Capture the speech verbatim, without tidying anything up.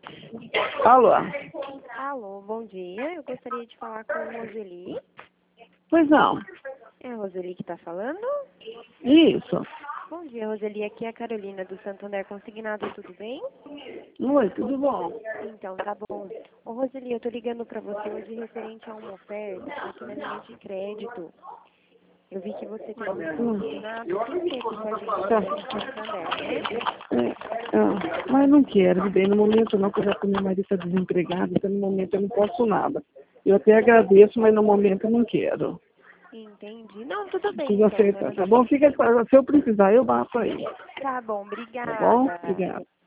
Alô? Alô, bom dia. Eu gostaria de falar com a Roseli. Pois não. É a Roseli que está falando? Isso. Bom dia, Roseli. Aqui é a Carolina do Santander Consignado, tudo bem? Oi, tudo bom? Então, tá bom. Ô, Roseli, eu tô ligando para você hoje referente a uma oferta aqui na linha de crédito. Eu vi que você tem um consignado perfeito com a gente Tá. aqui no Santander, né? É, ah, mas não quero, bem, no momento não, porque já que meu marido está desempregado, então no momento eu não posso nada. Eu até agradeço, mas no momento eu não quero. Entendi. Não, tudo bem, Precisa então, aceitar, dona. tá bom? Fica, se eu precisar, eu bato aí. Tá bom, Tá bom? obrigada. Obrigada.